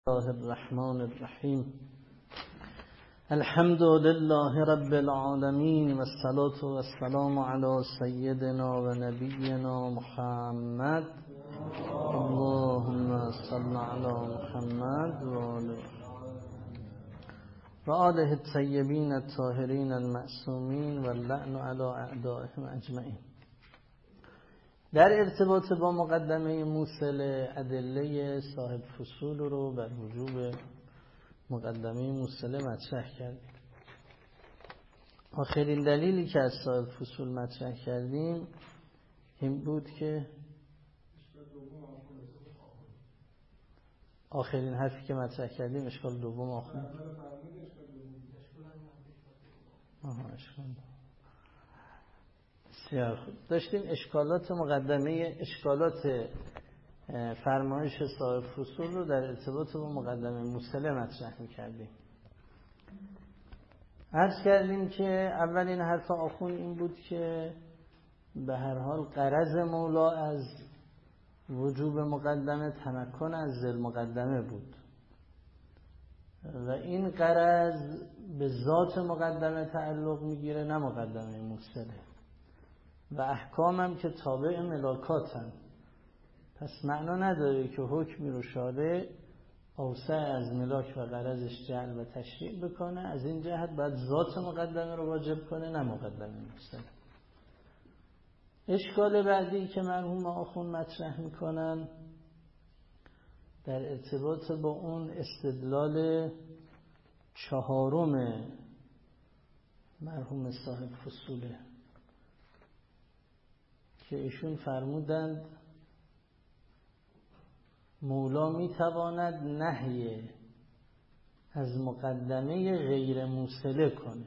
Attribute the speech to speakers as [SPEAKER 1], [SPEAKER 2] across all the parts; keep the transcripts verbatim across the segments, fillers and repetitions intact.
[SPEAKER 1] الله الرحمن الرحیم الحمد لله رب العالمین و الصلاة و السلام علی سیدنا و نبینا محمد اللهم صل علی محمد و آله و آله الطیبین الطاهرین المعصومین و اللعن علی اعدائهم اجمعین. در ارتباط با مقدمه موصله ادله صاحب فصول رو بر وجوب مقدمه موصله مطرح کردیم. آخرین دلیلی که از صاحب فصول مطرح کردیم این بود که آخرین حرفی که مطرح کردیم اشکال دوم آخر آها اشکال بسیار خوب. داشتیم اشکالات مقدمه اشکالات فرمایش صاحب فصول رو در ارتباط با مقدمه موصله مطرح می‌کردیم. عرض کردیم که اولین حرف آخون این بود که به هر حال غرض مولا از وجوب مقدمه تمکن از ذل مقدمه بود و این غرض به ذات مقدمه تعلق میگیره نه مقدمه موصله و احکامم که تابع ملاکاتن. پس معنا نداره که حکمی رو شارع اوسع از ملاک و غرضش جعل و تشریع بکنه، از این جهت باید ذات مقدمه رو واجب کنه نه مقدمه موصله. اشکال بعدی که مرحوم آخون مطرح میکنن در ارتباط با اون استدلال چهارم مرحوم صاحب فصوله که ایشون فرمودند مولا میتواند نهی از مقدمه غیر موصله کنه.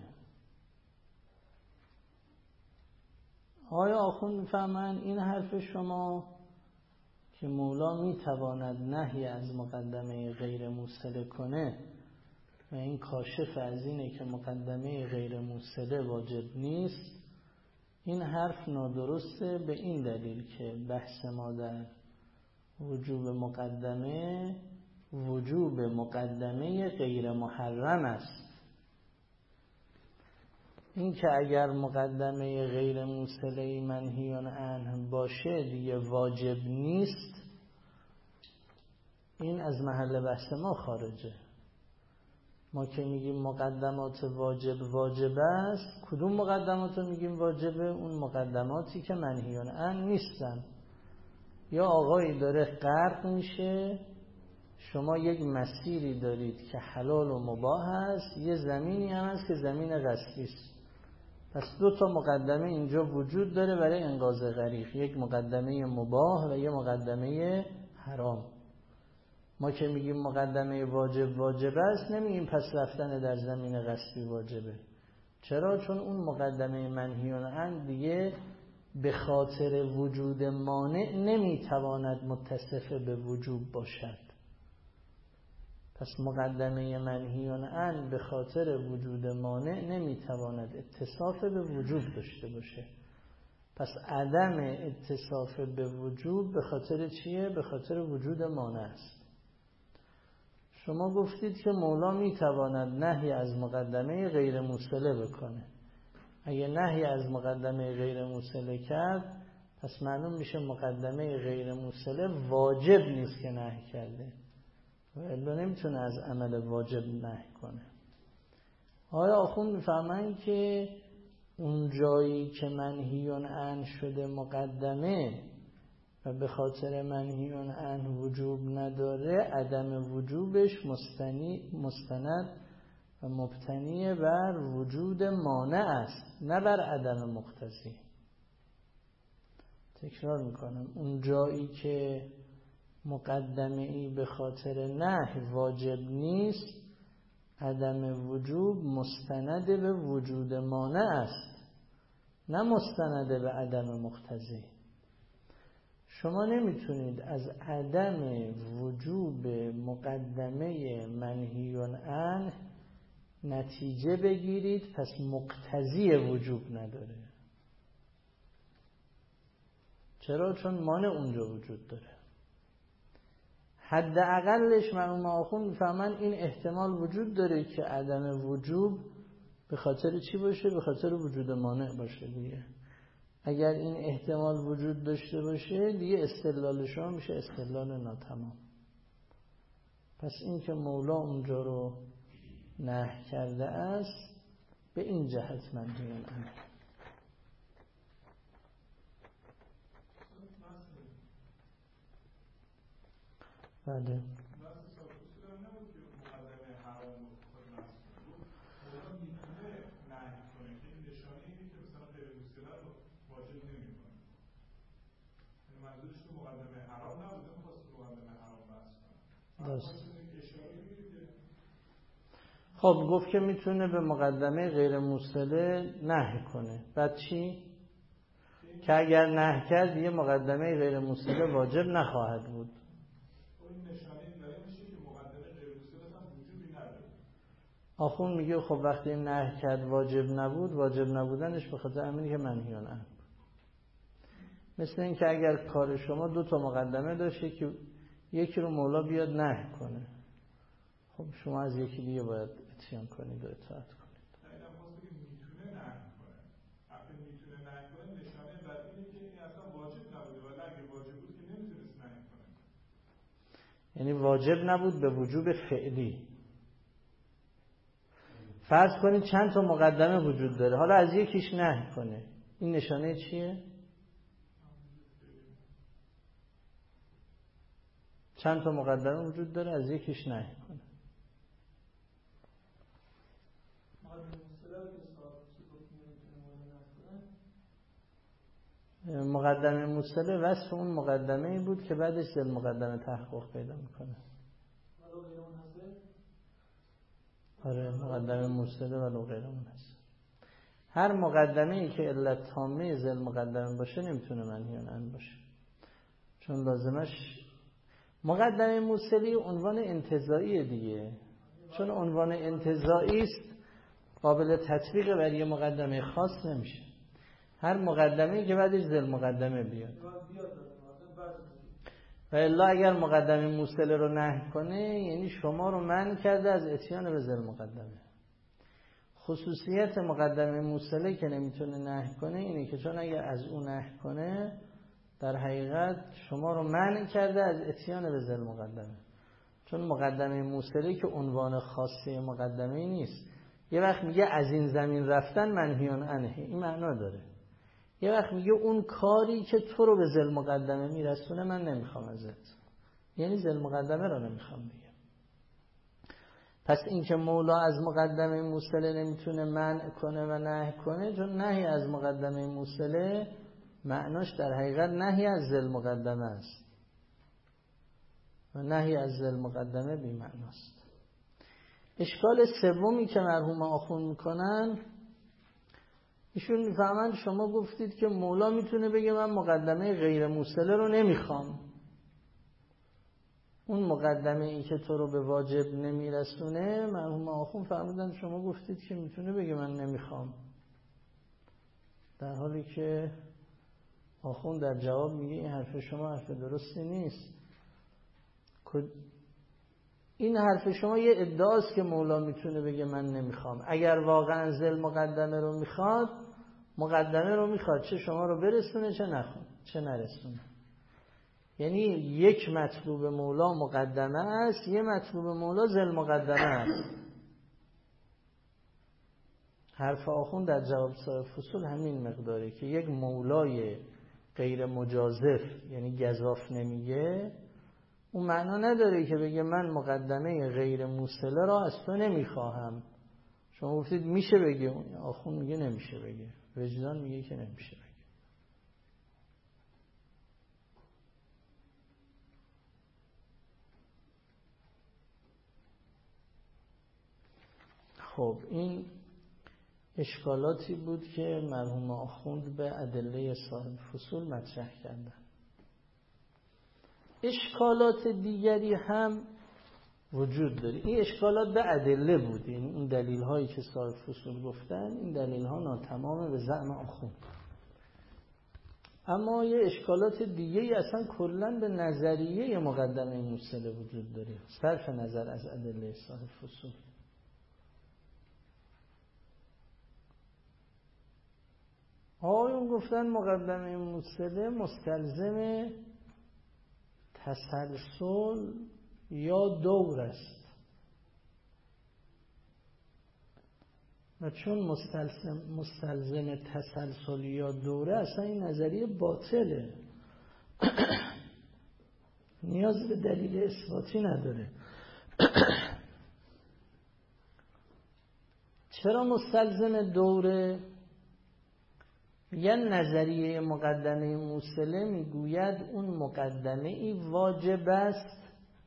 [SPEAKER 1] آیا آخوند میفهمن این حرف شما که مولا میتواند نهی از مقدمه غیر موصله کنه و این کاشف از اینه که مقدمه غیر موصله واجب نیست، این حرف نادرسته به این دلیل که بحث ما در وجوب مقدمه وجوب مقدمه غیر محرم است. این که اگر مقدمه غیر موصله منهیان عنه باشه دیگه واجب نیست، این از محل بحث ما خارجه. ما که میگیم مقدمات واجب واجب است، کدوم مقدمات رو میگیم واجبه؟ اون مقدماتی که منهیان عنه نیستن. یا آقایی داره غرق میشه، شما یک مسیری دارید که حلال و مباح است، یه زمینی هم هست که زمین غصبی است. پس دو تا مقدمه اینجا وجود داره برای انقاذ غریق، یک مقدمه مباح و یک مقدمه حرام. ما که میگیم مقدمه واجب واجب است، نمیگیم پس رفتن در زمین غصبی واجبه. چرا؟ چون اون مقدمه منهیان عنه دیگه به خاطر وجود مانع نمیتواند متصف به وجوب باشد. پس مقدمه منهیان عنه به خاطر وجود مانع نمیتواند اتصاف به وجوب داشته باشه. پس عدم اتصاف به وجوب به خاطر چیه؟ به خاطر وجود مانع است. شما گفتید که مولا میتواند نهی از مقدمه غیر موصله بکنه. اگه نهی از مقدمه غیر موصله کرد، پس معلوم میشه مقدمه غیر موصله واجب نیست که نهی کرده و الا نمیتونه از عمل واجب نهی کنه. آیا آخوند میفهمن که اون جایی که منهیون عنه شده مقدمه و به خاطر منهیون عنه وجوب نداره، عدم وجوبش مستنی مستند و مبتنی بر وجود مانع است نه بر عدم مقتضی. تکرار میکنم، اون جایی که مقدمه ای به خاطر نهی واجب نیست، عدم وجوب مستند به وجود مانع است نه مستند به عدم مقتضی. شما نمیتونید از عدم وجوب مقدمه منهیون عنه نتیجه بگیرید پس مقتضی وجوب نداره. چرا؟ چون مانع اونجا وجود داره. حداقلش مرحوم آخوند میفهمن این احتمال وجود داره که عدم وجوب به خاطر چی باشه؟ به خاطر وجود مانع باشه دیگه. اگر این احتمال وجود داشته باشه دیگه استدلال شما میشه استدلال ناتمام. پس این که مولا اونجا رو نهی کرده است به این جهت منهی عنه. بله خب گفت که میتونه به مقدمه غیر موصله نهی کنه. بعد چی؟ که اگر نهی کرد یه مقدمه غیر موصله واجب نخواهد بود. آخون میگه خب وقتی نهی کرد واجب نبود، واجب نبودنش به خاطر همینه که منهی عنه. مثل این که اگر کار شما دو تا مقدمه داشته که یکی رو مولا بیاد نهی کنه، خب شما از یکی دیگه باید اتیان کنید و اطاعت کنید.
[SPEAKER 2] اینا واسه که میتونه نهی کنه. وقتی میتونه نهی کنه نشانه بر اینه که این اصلا واجب نبوده، ولی اگه واجب بود که نمیتونست نهی کنه.
[SPEAKER 1] یعنی واجب نبود به وجوب فعلی. فرض کنید چند تا مقدمه وجود داره، حالا از یکیش نهی کنه، این نشانه چیه؟ چند تا مقدمه وجود داره، از یکیش نهی کنه. مقدمه موصله وصف اون مقدمه ای بود که بعدش ذل مقدمه تحقق پیدا میکنه. آره مقدمه موصله ولو غیر منحصر. هر مقدمه ای که علت تامه ذل مقدمه باشه نمیتونه منهی عنه باشه، چون لازمش مقدمه موصلی عنوان انتزاعی دیگه. چون عنوان انتزاعی است قابل تطبیق بر یه مقدمه خاص نمیشه. هر مقدمه‌ای که بعدش ذل مقدمه بیاد. و الا اگر مقدمه موصله رو نهی کنه یعنی شما رو منع کرده از اتیان به ذل مقدمه. خصوصیت مقدمه موصله که نمیتونه نهی کنه اینه که چون اگر از اون نهی کنه در حقیقت شما رو منع کرده از اتیان به ذل مقدمه. چون مقدمه موصله که عنوان خاصی مقدمه نیست. یه وقت میگه از این زمین رفتن منهی عنه، این معنا داره. یه وقت میگه اون کاری که تو رو به ذل مقدمه میرسونه من نمیخوام ازت، یعنی ذل مقدمه رو نمیخوام بگم. پس این که مولا از مقدمه موصله نمیتونه منع کنه و نهی کنه، چون نهی از مقدمه موصله معناش در حقیقت نهی از ذل مقدمه است و نهی از ذل مقدمه بی معناست. اشکال سومی که مرحوم آخوند میکنن، ایشون میفهمند شما گفتید که مولا میتونه بگه من مقدمه غیر موصله رو نمیخوام، اون مقدمه ای که تو رو به واجب نمیرسونه. مرحوم آخوند فرمودن شما گفتید که میتونه بگه من نمیخوام، در حالی که آخوند در جواب میگه این حرف شما حرف درستی نیست. این حرف شما یه ادعاست که مولا میتونه بگه من نمیخوام. اگر واقعا ذل مقدمه رو میخواد، مقدمه رو میخواد چه شما رو برسونه چه نخواد چه نرسونه. یعنی یک مطلوب مولا مقدمه است، یه مطلوب مولا ذل مقدمه است. حرف آخوند در جواب صاحب فصول همین مقداره که یک مولای غیر مجازف یعنی گزاف نمیگه، اون معنا نداره که بگه من مقدمه غیر موصله را از تو نمیخواهم. شما گفتید میشه بگه، آخوند میگه نمیشه بگه، وجدان میگه که نمیشه بگه. خب این اشکالاتی بود که مرحوم آخوند به ادله صاحب فصول مطرح کردن. اشکالات دیگری هم وجود داره. این اشکالات به ادله بود، یعنی این دلیل هایی که صاحب فصول گفتن این دلیل ها ناتمامه به زعم آخوند. اما یه اشکالات دیگه ای اصلا کلا به نظریه مقدمه موصله وجود داره، صرف نظر از ادله صاحب فصول. آقایون گفتن مقدمه موصله مستلزم تسلسل یا دور است و چون مستلزم مستلزم تسلسل یا دوره، اصلا این نظریه باطله، نیاز به دلیل اثباتی نداره. چرا مستلزم دوره؟ یه نظریه مقدمه موصله میگوید اون مقدمه ای واجب است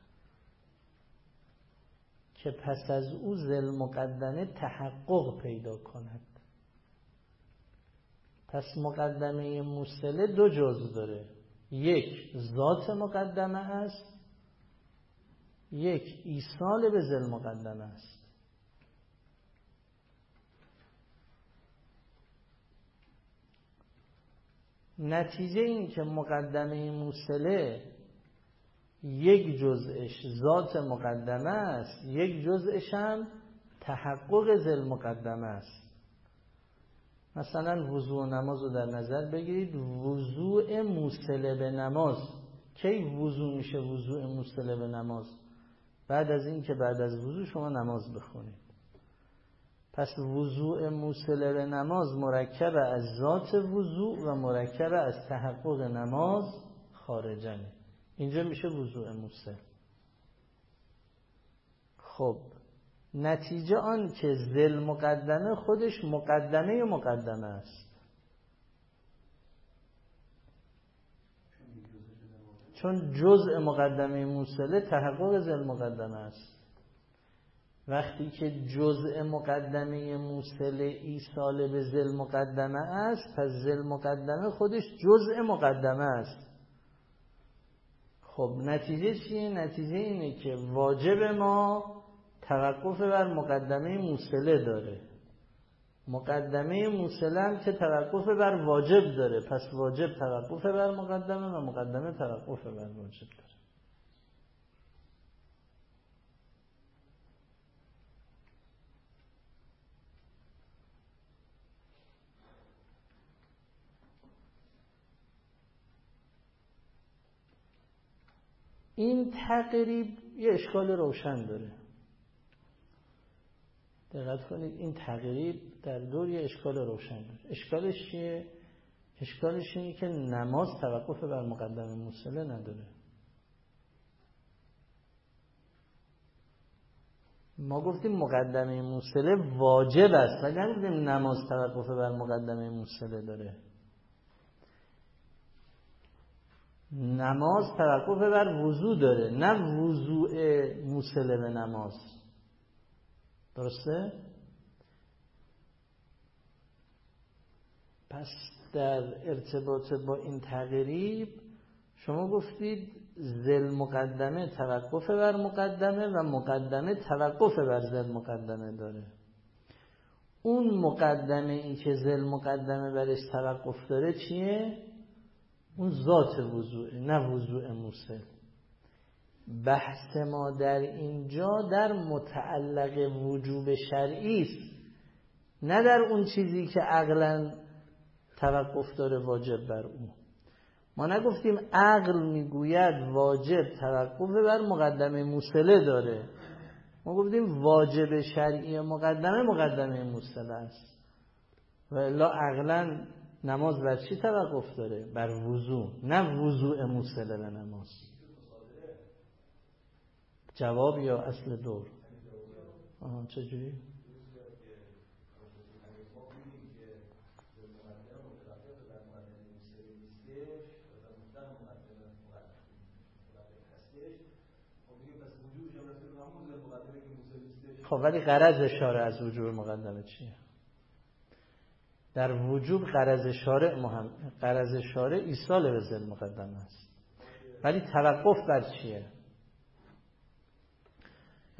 [SPEAKER 1] که پس از او ذل مقدمه تحقق پیدا کند. پس مقدمه موصله دو جزء داره، یک ذات مقدمه است، یک ایصال به ذل مقدمه است. نتیجه این که مقدمه موصله یک جزءش ذات مقدمه است، یک جزءش هم تحقق ذل مقدمه است. مثلا وضوء نماز رو در نظر بگیرید، وضوء موصله به نماز کی وضوء میشه؟ وضوء موصله به نماز بعد از این که بعد از وضوء شما نماز بخونید. پس وضوء موصله به نماز مرکب از ذات وضوء و مرکب از تحقق نماز خارجنه، اینجا میشه وضوء موصل. خب نتیجه آن که ذل مقدمه خودش مقدمه مقدمه است، چون جزء مقدمه موصله تحقق ذل مقدمه است. وقتی که جزء مقدمه موصله ایصال به ذل مقدمه است، پس ذل مقدمه خودش جزء مقدمه است. خب نتیجه چیه؟ نتیجه اینه که واجب ما توقف بر مقدمه موصله داره، مقدمه موصله هم که توقف بر واجب داره، پس واجب توقف بر مقدمه و مقدمه توقف بر واجب داره. این تقریب یه اشکال روشن داره، دقت کنید، این تقریب در دور یه اشکال روشن داره. اشکالش چیه؟ اشکالش اینه که نماز توقف بر مقدمه موصله نداره. ما گفتیم مقدمه موصله واجب است ولی نگفتیم نماز توقف بر مقدمه موصله داره. نماز توقف بر وضو داره، نه وضوء موصله به نماز. درسته؟ پس در ارتباط با این تقریب شما گفتید ذل مقدمه توقف بر مقدمه و مقدمه توقف بر ذل مقدمه داره. اون مقدمه این که ذل مقدمه برش توقف داره چیه؟ اون ذات وضوع، نه وضوع موصل. بحث ما در اینجا در متعلق وجوب شرعی است، نه در اون چیزی که عقلاً توقف داره واجب بر اون. ما نگفتیم عقل میگوید واجب توقف بر مقدمه موصله داره، ما گفتیم واجب شرعی مقدمه مقدمه موصله است. و الا عقلاً نماز بر چی توقف داره؟ بر وضو، نه وضوء موصله به نماز. جواب یا اصل دور؟ آها چجوری؟ خب ولی غرض شارع از وجوب مقدمه چیه؟ در وجوب غرض شارع مهم، غرض شارع ایصال به ذل مقدمه است، ولی توقف بر چیه؟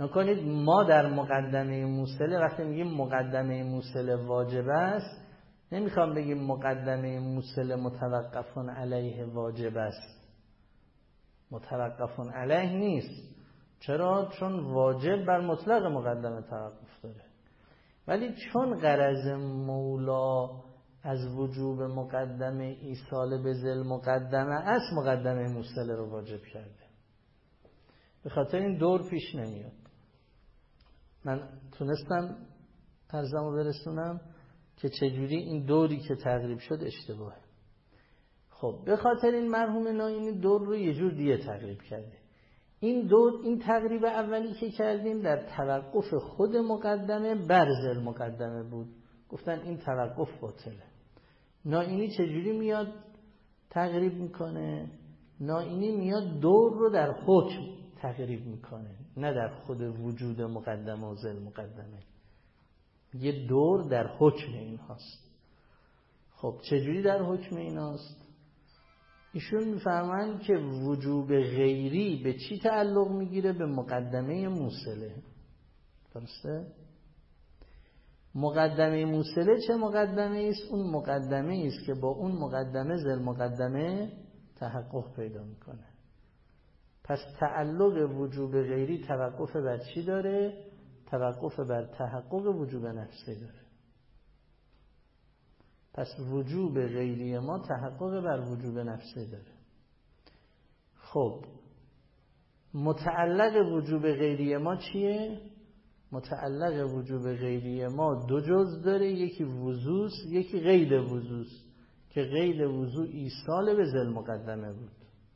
[SPEAKER 1] نکنید ما در مقدمه موصله وقتی میگیم مقدمه موصله واجب است، نمیخوام بگیم مقدمه موصل متوقفون علیه واجب است. متوقفون علیه نیست. چرا؟ چون واجب بر مطلق مقدمه توقف داره. ولی چون غرض مولا از وجوب مقدمه ایصال به ذل مقدمه است، مقدمه موصل رو واجب کرده. به خاطر این دور پیش نمیاد. من تونستم عرضمو برسونم که چجوری این دوری که تقریب شد اشتباهه. خب به خاطر این مرحوم ناینی دور رو یه جور دیگه تقریب کرده. این دور، این تقریب اولی که کردیم در توقف خود مقدمه بر ذل مقدمه بود. گفتن این توقف باطله. ناینی چجوری میاد تقریب میکنه؟ ناینی میاد دور رو در حکم تقریب میکنه، نه در خود وجود مقدمه و ذل مقدمه. یه دور در حکم این هاست. خب چجوری در حکم این هاست؟ ایشون میفهمن که وجوب غیری به چی تعلق میگیره؟ به مقدمه موصله. درسته؟ مقدمه موصله چه مقدمه است؟ اون مقدمه است که با اون مقدمه ذل مقدمه تحقق پیدا میکنه. پس تعلق وجوب غیری توقف بر چی داره؟ توقف بر تحقق وجوب نفسی داره. پس وجوب غیری ما تحقق بر وجوب نفسی داره. خب متعلق وجوب غیری ما چیه؟ متعلق وجوب غیری ما دو جز داره، یکی وضوع، یکی غیر وضوع، که غیر وضوع ایصال به ذل مقدمه بود.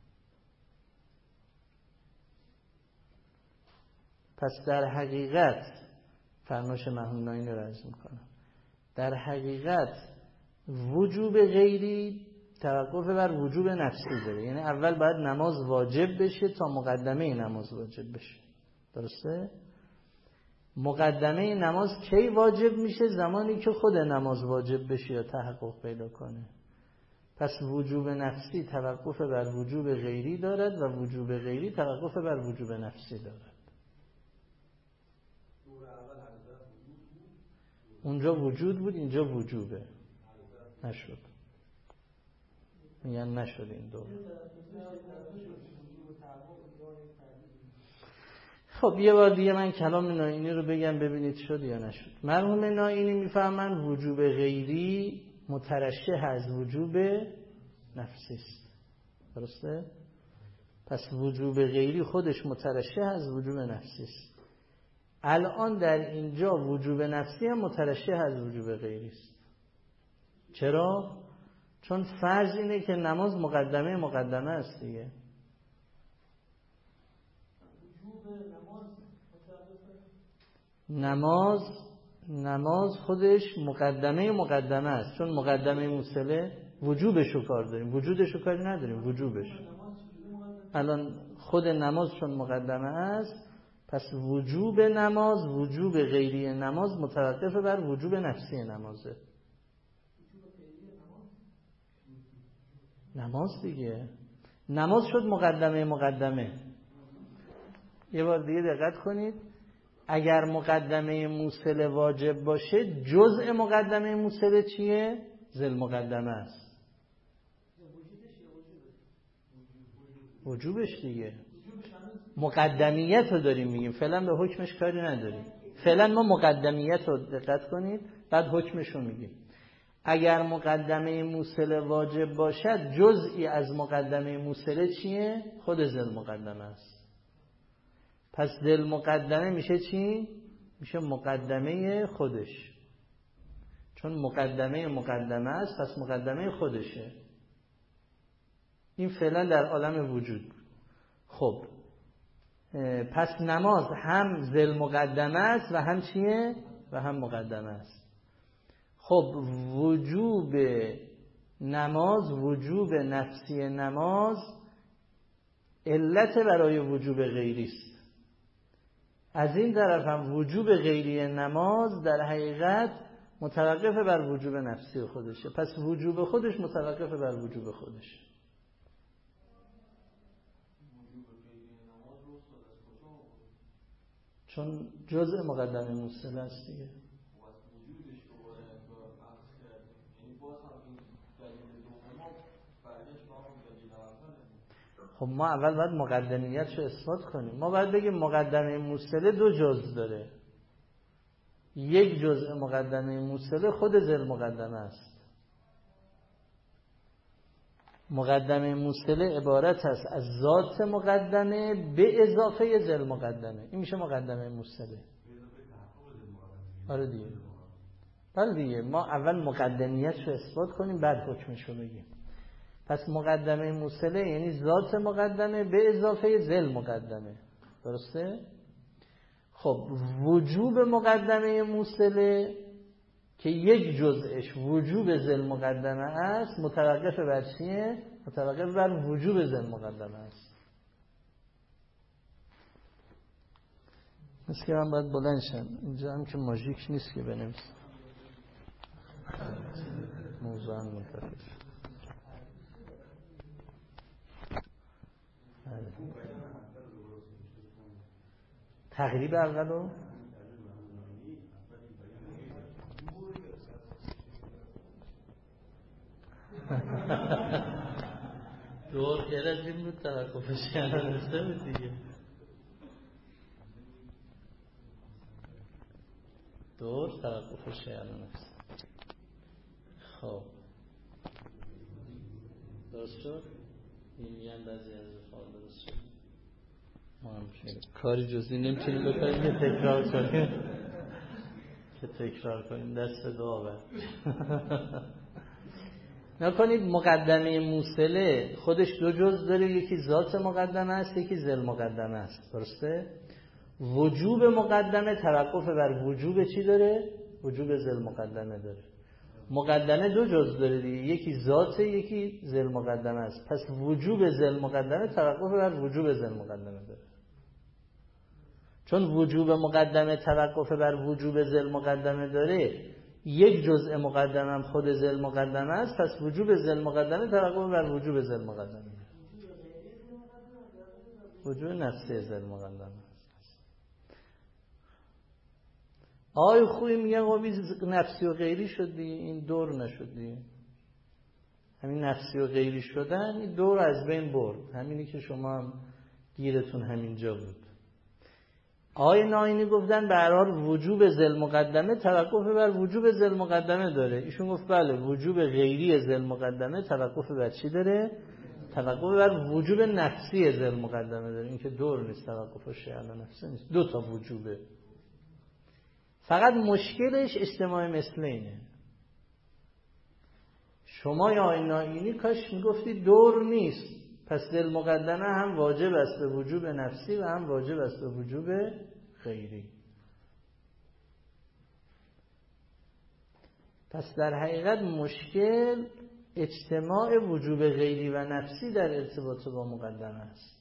[SPEAKER 1] پس در حقیقت فرمایش مرحوم ناینی رو عرض میکنم، در حقیقت وجوب غیری توقف بر وجوب نفسی داره. یعنی اول باید نماز واجب بشه تا مقدمه نماز واجب بشه. درسته؟ مقدمه نماز کی واجب میشه؟ زمانی که خود نماز واجب بشه یا تحقق پیدا کنه. پس وجوب نفسی توقف بر وجوب غیری دارد و وجوب غیری توقف بر وجوب نفسی دارد. اونجا وجود بود، اینجا وجوبه. نشد. میگن نشد این دور. خب یه بار دیگه من کلام ناینی رو بگم ببینید شد یا نشد. مرحوم ناینی میفهمن وجوب غیری مترشح از وجوب نفسی است. درسته؟ پس وجوب غیری خودش مترشح از وجوب نفسی است. الان در اینجا وجوب نفسی هم مترشح از وجوب غیری است. چرا؟ چون فرض اینه که نماز مقدمه مقدمه است دیگه. نماز نماز خودش مقدمه مقدمه است، چون مقدمه موصله وجوبش رو کار داریم، وجودش رو کاری نداریم، وجوبش. الان خود نماز چون مقدمه است، پس وجوب نماز، وجوب غیری نماز متوقف بر وجوب نفسی نمازه. نماز دیگه، نماز شد مقدمه مقدمه. یه بار دیگه دقت کنید، اگر مقدمه موصله واجب باشه، جزء مقدمه موصله چیه؟ ذل مقدمه است. وجوبش دیگه. مقدمیت رو داریم میگیم، فعلا به حکمش کاری نداریم. فعلا ما مقدمیت رو دقت کنید، بعد حکمش رو میگیم. اگر مقدمه موصله واجب باشد، جزئی از مقدمه موصله چیه؟ خود ذل مقدمه است. پس ذل مقدمه میشه چی؟ میشه مقدمه خودش، چون مقدمه مقدمه است، پس مقدمه خودشه. این فعلا در عالم وجود. خب پس نماز هم ذل مقدمه است و هم چیه؟ و هم مقدمه است. خب وجوب نماز، وجوب نفسی نماز علت برای وجوب غیری است. از این طرف هم وجوب غیری نماز در حقیقت متوقف بر وجوب نفسی خودشه. پس وجوب خودش متوقف بر وجوب خودش. چون جزء مقدمه موصله است دیگه. خب ما اول باید مقدمیت رو اثبات کنیم. ما باید بگیم مقدمه موصله دو جزء داره. یک جزء مقدمه موصله خود ذل مقدمه است. مقدمه موصله عبارت است از ذات مقدمه به اضافه ذل مقدمه. این میشه مقدمه موصله. آره دیگه. بله دیگه، ما اول مقدمیت رو اثبات کنیم بعد حکمش رو بگیم. پس مقدمه موصله یعنی ذات مقدمه به اضافه ذل مقدمه. درسته؟ خب وجوب مقدمه موصله که یک جزءش وجوب ذل مقدمه است متوقف بر چیه؟ متوقف بر وجوب ذل مقدمه است. مثل که من باید بلند شم. اینجا هم که ماژیک نیست که بنویسم. موضوع هم متفق. تقریب اولو دور غیر از این بود توقفش نشته بود دیگه. دور توقفش نشته. خب درست شد؟ این میگن بعضی از افعال درست شد. ما هم کاری جزئی نمیتونیم بکنیم که تکرار کنیم که تکرار کنیم دست دعا بر نکنید. مقدمه موصله خودش دو جزء داره، یکی ذات مقدمه است یکی ذل مقدمه است. درسته؟ وجوب مقدمه توقف بر وجوب چی داره؟ وجوب ذل مقدمه داره. مقدمه دو جزء داره دیگه، یکی ذات یکی ذل مقدمه است. پس وجوب ذل مقدمه توقف بر وجوب ذل مقدمه داره. چون وجوب مقدمه توقف بر وجوب ذل مقدمه داره، یک جزء مقدمه هم خود ذل مقدمه است. پس وجوب ذل مقدمه توقف بر وجوب ذل مقدمه داره. وجوب نفسی ذل مقدمه است. آی خوبی میگن قابی نفسی و غیری شدی، این دور نشدی. همین نفسی و غیری شدن این دور از بین برد. همینی که شما هم گیرتون همینجا بود. آی ناینی گفتن به هر حال وجوب ذل مقدمه توقف بر وجوب ذل مقدمه داره. ایشون گفت بله وجوب غیری ذل مقدمه توقف بر چی داره؟ توقف بر وجوب نفسی ذل مقدمه داره. این که دور نیست، توقفش علی نفسی نیست، دو تا وجوبه. فقط مشکلش اجتماع مثلینه. شما یا آی ناینی کاش میگفتی دور نیست، پس ذل مقدمه هم واجب است به وجوب نفسی و هم واجب است به وجوب غیری. پس در حقیقت مشکل اجتماع وجوب غیری و نفسی در ارتباط با مقدمه است.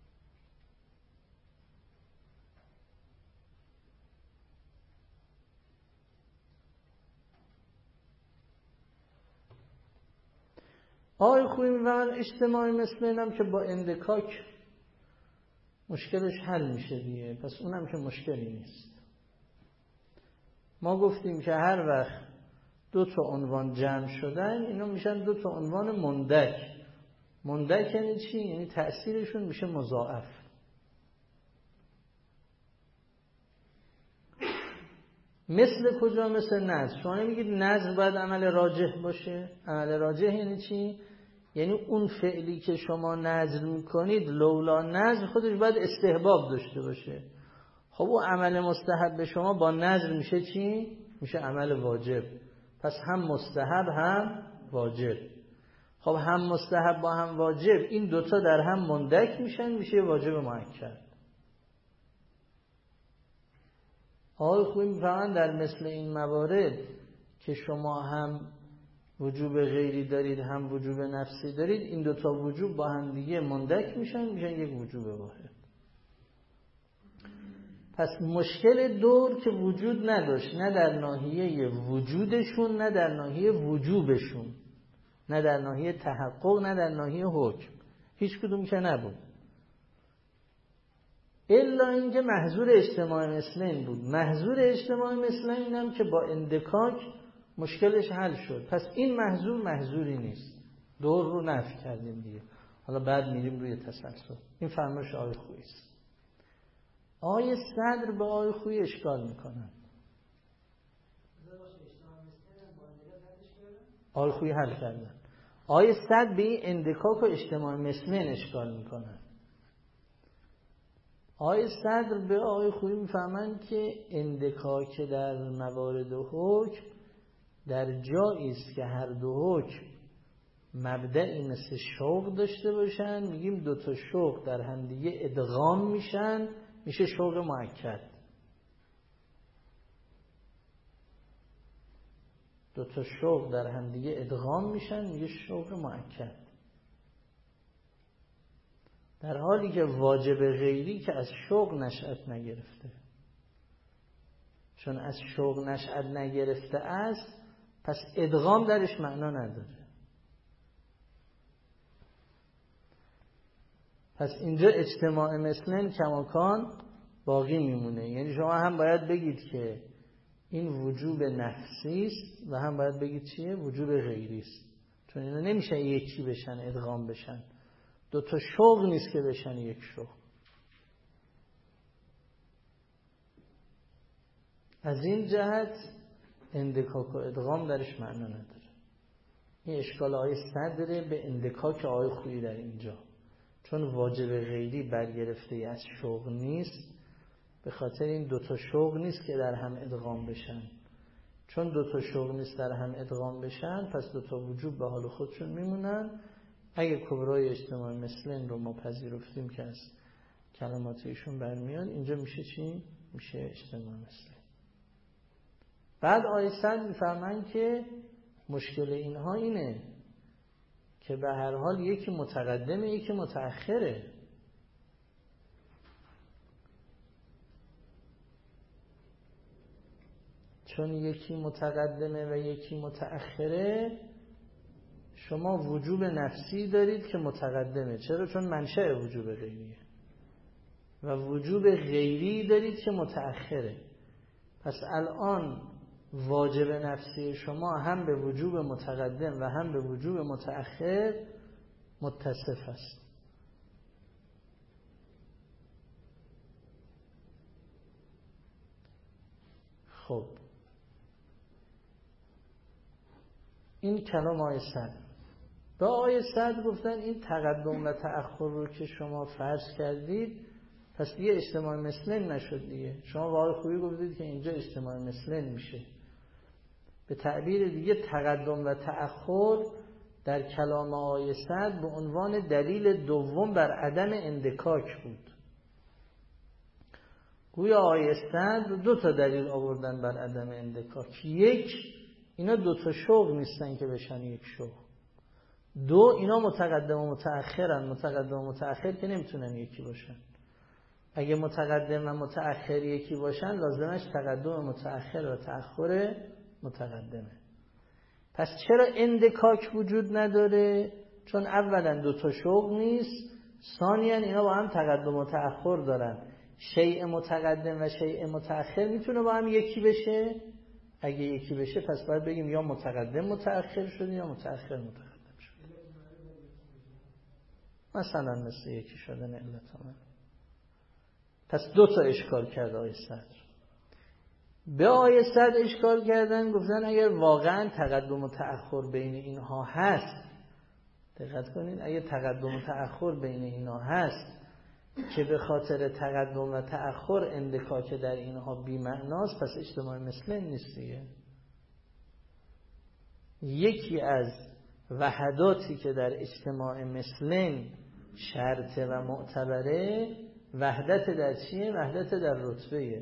[SPEAKER 1] آقای خوبی می‌فهمن اجتماعی مثل اینم که با اندکاک مشکلش حل میشه دیگه، پس اونم که مشکلی نیست. ما گفتیم که هر وقت دو تا عنوان جمع شدن اینا میشن دو تا عنوان مندک. مندک یعنی چی؟ یعنی تأثیرشون میشه مضاعف. مثل کجا؟ مثل نزع. شما میگید نزع باید عمل راجح باشه. عمل راجح یعنی چی؟ یعنی اون فعلی که شما نزع میکنید لولا نزع خودش باید استحباب داشته باشه. خب اون عمل مستحب به شما با نزع میشه چی؟ میشه عمل واجب. پس هم مستحب هم واجب. خب هم مستحب با هم واجب این دوتا در هم مندک میشن، میشه واجب مؤکد. آقای خوبی میفهمن در مثل این موارد که شما هم وجوب غیری دارید هم وجوب نفسی دارید، این دوتا وجوب با هم دیگه مندک میشن، میشن یک وجوب واحد. پس مشکل دور که وجود نداشت، نه در ناحیه وجودشون نه در ناحیه وجوبشون، نه در ناحیه تحقق نه در ناحیه حکم، هیچ کدوم که نبود، الا اینکه محظور اجتماع مثلین بود. محظور اجتماع مثلین هم که با اندکاک مشکلش حل شد. پس این محظور محظوری نیست، دور رو نفی کردیم دیگه. حالا بعد میریم روی تسلسل. این فرمایش آقای خویی است. آقای صدر به آقای خویی اشکال میکنن. آقای خویی حل کردن. آقای صدر به این اندکاک و اجتماع مثلین اشکال میکنن. آقای صدر به آقای خویی میفهمن که اندکاک در موارد حکم در جایی است که هر دو حکم مبدعی مثل شوق داشته باشن، میگیم دو تا شوق در هم دیگه ادغام میشن، میشه شوق مؤکد. دو تا شوق در هم دیگه ادغام میشن، میگه شوق مؤکد. در حالی که واجب غیری که از شوق نشأت نگرفته، چون از شوق نشأت نگرفته است، پس ادغام درش معنا نداره. پس اینجا اجتماع مثلن کماکان باقی میمونه. یعنی شما هم باید بگید که این وجوب نفسی است و هم باید بگید چیه؟ وجوب غیری است. چون اینا نمیشه یکی بشن، ادغام بشن. دو تا شوق نیست که بشن یک شوق. از این جهت اندکاک و ادغام درش معنا نداره. این اشکال آقای صدره به اندکاک آقای خویی در اینجا، چون واجب غیری برگرفته از شوق نیست، به خاطر این دوتا شوق نیست که در هم ادغام بشن. چون دوتا شوق نیست در هم ادغام بشن، پس دوتا وجوب به حال خودشون میمونن. اگه کبرای اجتماع مثلن رو ما پذیرفتیم که از کلمات ایشون برمیاد، اینجا میشه چی؟ میشه اجتماع مثلن. بعد آیستن میفهمن که مشکل اینها اینه که به هر حال یکی متقدمه یکی متأخره. چون یکی متقدمه و یکی متأخره، شما وجوب نفسی دارید که متقدمه. چرا؟ چون منشأ وجوب غیریه. و وجوب غیری دارید که متأخره. پس الان واجب نفسی شما هم به وجوب متقدم و هم به وجوب متأخر متصف است. خب این کلام آیه صد. به آیه صد گفتن این تقدم و تأخر رو که شما فرض کردید، پس دیگه اجتماع مثلن نشد دیگه. شما به آیه خویی گفتید که اینجا اجتماع مثلن میشه. به تعبیر دیگه تقدم و تأخر در کلام آیه صد به عنوان دلیل دوم بر عدم اندکاک بود. گویا آیه صد دو تا دلیل آوردن بر عدم اندکاک. یک، اینا دو تا شوق نیستن که بشن یک شوق. دو، اینا متقدم و متأخرن. متقدم و متأخر که نمیتونن یکی باشن. اگه متقدم و متأخر یکی باشن، لازمش تقدم متأخر و تأخر متقدمه. پس چرا اندکاک وجود نداره؟ چون اولا دو تا شوق نیست، ثانیاً اینا با هم تقدم و تأخر دارن. شیء متقدم و شیء متأخر میتونه با هم یکی بشه؟ اگه یکی بشه پس باید بگیم یا متقدم متأخر شد یا متأخر متقدم شد. مثلا مثل یکی شدن علت آمد. پس دو تا اشکال کرد آیه صدر. به آیه صدر اشکال کردن، گفتن اگر واقعا تقدم و تأخر بین اینها هست، دقت کنید، اگه تقدم و تأخر بین اینها هست که به خاطر تقدم و تأخر اندکاک در اینها بی‌معناست، پس اجتماع مثلن نیست دیگه. یکی از وحداتی که در اجتماع مثلن شرط و معتبره، وحدت در چیه؟ وحدت در رتبه.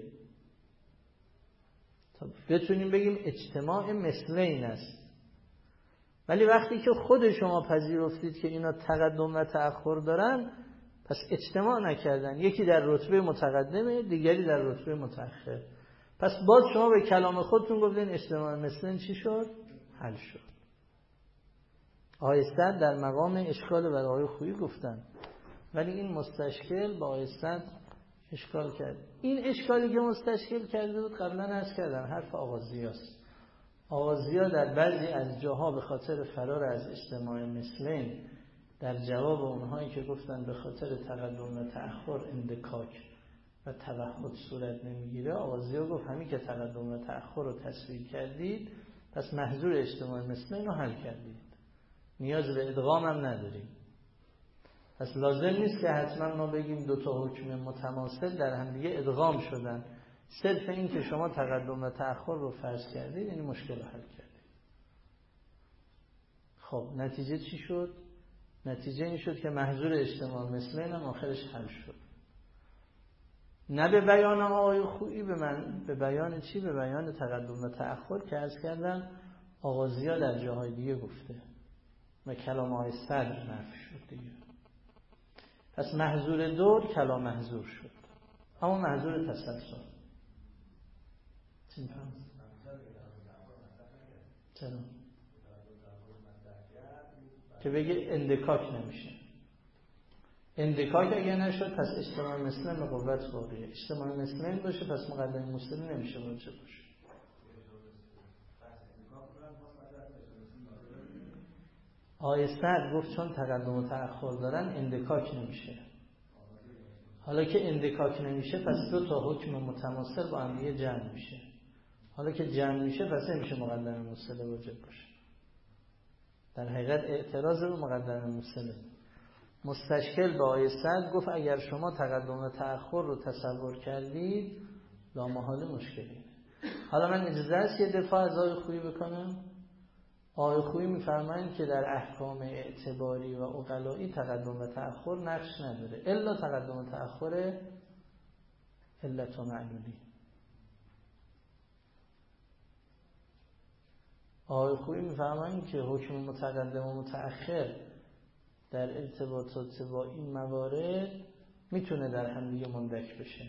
[SPEAKER 1] بتونیم بگیم اجتماع مثلین است. ولی وقتی که خود شما پذیرفتید که اینا تقدم و تأخر دارن، پس اجتماع نکردن. یکی در رتبه متقدمه، دیگری در رتبه متأخر. پس باز شما به کلام خودتون گفتین اجتماع مثلین چی شد؟ حل شد. آیه صد در مقام اشکال برای آیه خویی گفتن، ولی این مستشکل با آیه صد اشکال کرد. این اشکالی که مستشکل کرده بود قبلا عرض کردم، حرف آغازیاست. آغازیا در بعضی از جاها به خاطر فرار از اجتماع مثلین در جواب اونهایی که گفتن به خاطر تقدم و تأخر اندکاک و توحد صورت نمیگیره، آغازی‌ها گفت همین که تقدم و تأخر رو تصویر کردید پس محظور اجتماع مثل اینو حل کردید، نیاز به ادغام هم نداریم. پس لازم نیست که حتما ما بگیم دو تا حکم متماثل در هم دیگه ادغام شدن، صرف این که شما تقدم و تأخر رو فرض کردید این مشکل رو حل کردید. خب نتیجه چی شد؟ نتیجه این شد که محظور اجتماع مثل این هم آخرش حل شد. نه به بیان آقای خویی، به من به بیان چی؟ به بیان تقدم و تأخر که عرض کردم آغازی‌ها در جاهای دیگه گفته و کلام های صدر نفی شد دیگه. پس محظور دور کلام محظور شد، اما محظور تسلسل چی میفهم؟ چرا؟ که بگه اندکاک نمیشه. اندکاک اگه نشد پس اجتماع مثل به قوت واقعیه، اجتماع مثل این باشه پس مقدمه مسلم نمیشه واجب باشه. آیه صد گفت چون تقدم و تأخر دارن اندکاک نمیشه. حالا که اندکاک نمیشه پس دو تا حکم متماثل با هم دیگه جمع میشه. حالا که جمع میشه پس نمیشه مقدمه مسلم واجب باشه. در حقیقت اعتراض به مقدمه مسلم مستشکل به آیه صد گفت اگر شما تقدم و تأخر رو تصور کردید لامحاله مشکلی. حالا من اجازه است یه دفاع از آیه خویی بکنم. آیه خویی میفرمایند که در احکام اعتباری و عقلایی تقدم و تأخر نقش نداره الا تقدم و تأخر علت و معلولی. آیه خویی میفرمایند که حکم متقدم و متأخر در ارتباطات با این موارد میتونه در هم دیگه مندرج بشه.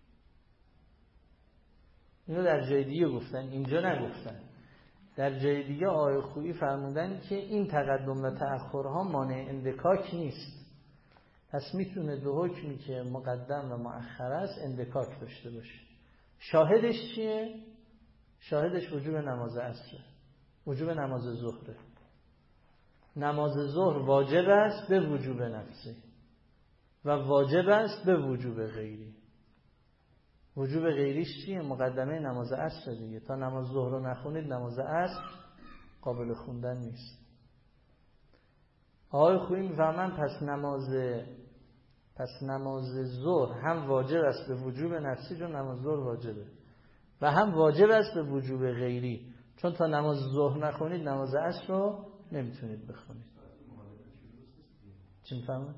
[SPEAKER 1] اینو در جای دیگه گفتن، اینجا نگفتن. در جای دیگه آیه خویی فرمودن که این تقدم و تأخرها مانع اندکاک نیست، پس میتونه دو حکمی که مقدم و مؤخر است اندکاک داشته باشه. شاهدش چیه؟ شاهدش وجوب نماز عصر، وجوب نماز ظهره. نماز ظهر واجب است به وجوب نفسی و واجب است به وجوب غیری. وجوب غیریش چیه؟ مقدمه نماز عصر دیگه. تا نماز ظهر رو نخونید نماز عصر قابل خوندن نیست. آقای خویی میفهمن پس نماز پس نماز ظهر هم واجب است به وجوب نفسی چون نماز ظهر واجبه و هم واجب است به وجوب غیری چون تا نماز ظهر نخونید نماز عصر رو نمیتونید بخونید. چی میفهمن؟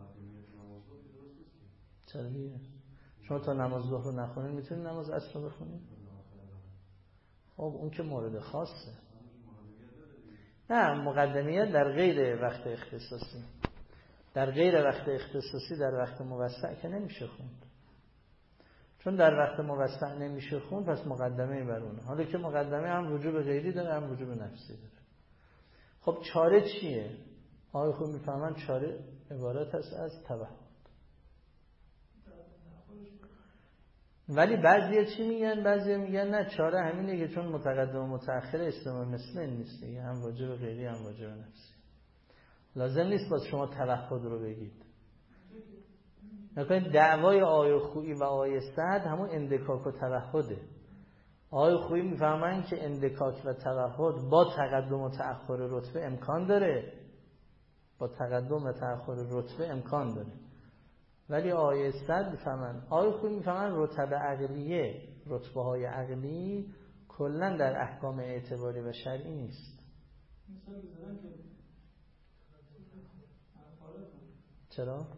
[SPEAKER 1] چرا دیگه؟ شما تا نماز ظهر رو نخونید میتونید نماز عصر رو بخونید؟ خب اون که مورد خاصه. نه، مقدمیت در غیر وقت اختصاصی. در غیر وقت اختصاصی در وقت موسع که نمیشه خوند. چون در وقت موسع نمیشه خوند پس مقدمه بر اونه. حالا که مقدمه هم وجوب غیری داره هم وجوب نفسی داره. خب چاره چیه؟ آقای خوب میفهمن چاره عبارت هست از توحد. ولی بعضیا چی میگن؟ بعضیا میگن نه، چاره همینه که چون متقدم و متأخر استماع مثل این نیست دیگه، هم واجب غیری هم واجب نفسی. لازم نیست باز شما توحد رو بگید. نکنید دعوای آیه خویی و آیه صد همون اندکاک و توحده. آیه خویی میفهمن که اندکاک و توحد با تقدم و تأخر رتبه امکان داره، با تقدم و تأخر رتبه امکان داره. ولی آیه صد میفهمن، آیه خویی میفهمن رتبه عقلیه، رتبه های عقلی کلا در احکام اعتباری و شرعی نیست. چرا؟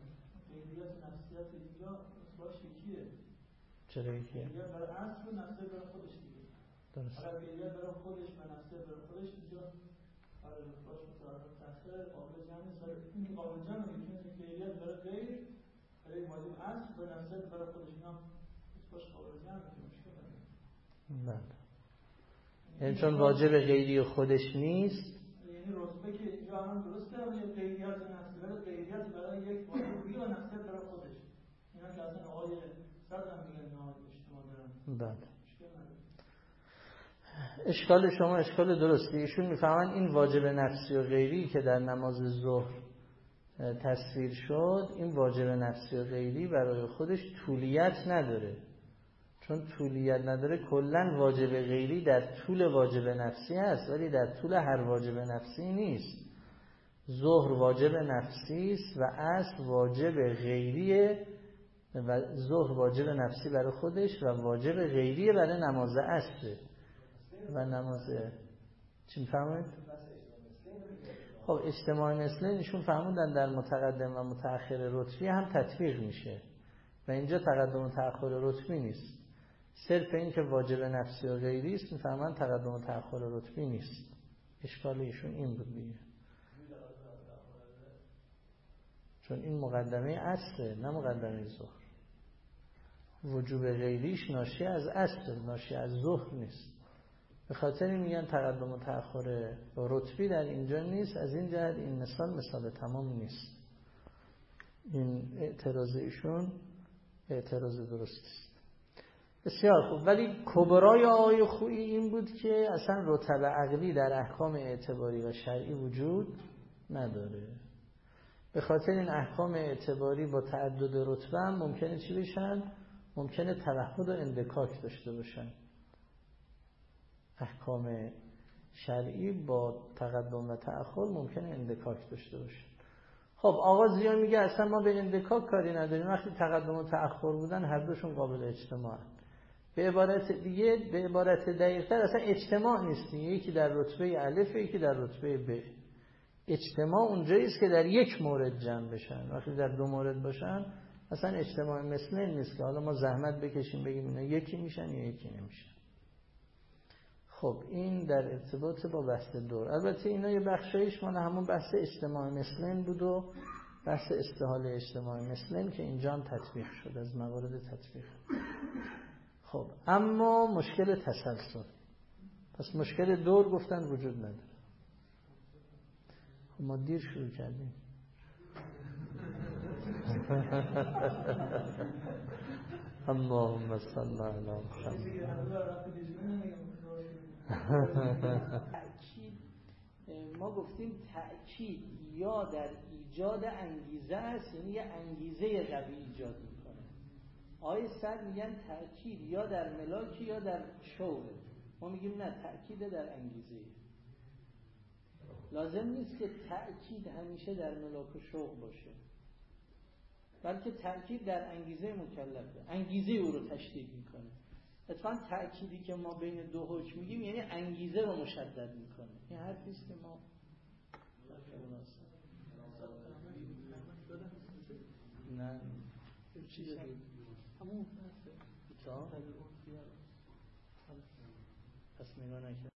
[SPEAKER 1] چرا یکیه؟
[SPEAKER 2] غیریت برای اصل و نفسه برای خودش دیگه.
[SPEAKER 1] درست.
[SPEAKER 2] اگر غیریت برای خودش و نفسه برای خودش اینجا برای باش متعارف تأخیر قابل جمع نیست. این قابل جمع میتونه که غیریت برای غیر برای واجب اصل و نفسه برای خودش اینا باش قابل جمع که مشکل نداره.
[SPEAKER 1] بله. یعنی چون واجب غیری خودش نیست،
[SPEAKER 2] یعنی رتبه که اینجا هم درست کردن غیریت و نفسه برای غیریت برای یک واجبی و نفسه برای خودش. اینا که اصلا آقای
[SPEAKER 1] بله. اشکال شما اشکال درستی. ایشون میفهمن این واجب نفسی و غیری که در نماز ظهر تصویر شد، این واجب نفسی و غیری برای خودش طولیت نداره. چون طولیت نداره کلن واجب غیری در طول واجب نفسی هست ولی در طول هر واجب نفسی نیست. ظهر واجب نفسی است و عصر واجب غیریه و ظهر واجب نفسی برای خودش و واجب غیریه برای نماز عصر و نماز چی می‌فهمید؟ خب اجتماع مثلین ایشون فهموندن در متقدم و متأخر رتبی هم تطبیق میشه و اینجا تقدم و تأخر رتبی نیست. صرف این که واجب نفسی و غیری است میفهمن تقدم و تأخر رتبی نیست. اشکال ایشون این بود دیگه، چون این مقدمه عصره نه مقدمه ظهر. وجوب غیریش ناشی از عصر، ناشی از ظهر نیست. به خاطر میگن تقدم و تأخر رتبی در اینجا نیست. از این جهت این مثال مثال تمام نیست. این اعتراض ایشون اعتراض درست است. بسیار خوب. ولی کبرای آقای خویی این بود که اصلا رتبه عقلی در احکام اعتباری و شرعی وجود نداره. به خاطر این احکام اعتباری با تعدد رتبه هم ممکنه چی بشن؟ ممکنه توحد و اندکاک داشته باشن. احکام شرعی با تقدم و تأخر ممکنه اندکاک داشته باشه. خب آقا زیان میگه اصلا ما به اندکاک کاری نداریم، وقتی تقدم و تأخر بودن هر دوشون قابل اجتماع. به عبارت دیگه، به عبارت دقیق‌تر اصلا اجتماع نیست، یکی در رتبه الف یکی در رتبه ب. اجتماع اونجایی است که در یک مورد جمع بشن. وقتی در دو مورد باشن اصلا اجتماع مثلین نیست که حالا ما زحمت بکشیم بگیم اینا یکی میشن یا یکی نمیشن. خب این در ارتباط با بحث دور. البته اینا یه بخشایش مال همون بحث اجتماع مثلین بود و بحث استحال اجتماع مثلین که اینجا هم تطبیق شد، از موارد تطبیق. خب اما مشکل تسلسل، پس مشکل دور گفتن وجود نداره. خب ما دیر شروع کردیم. اللهم صل علی محمد.
[SPEAKER 3] تأکید ما گفتیم تأکید یا در ایجاد انگیزه است، یعنی یه انگیزه قوی ایجاد میکنه. آیه سر میگن تأکید یا در ملاکی یا در شوق. ما میگیم نه، تأکید در انگیزه. لازم نیست که تأکید همیشه در ملاک و شوق باشه، بلکه تأکید در انگیزه مکلفه، انگیزه او رو تشدید میکنه. اتفاقا تأکیدی که ما بین دو حکم میگیم یعنی انگیزه رو مشدد میکنه. این حرفی است که ما نه چی داریم همون پس نگاه نکرد.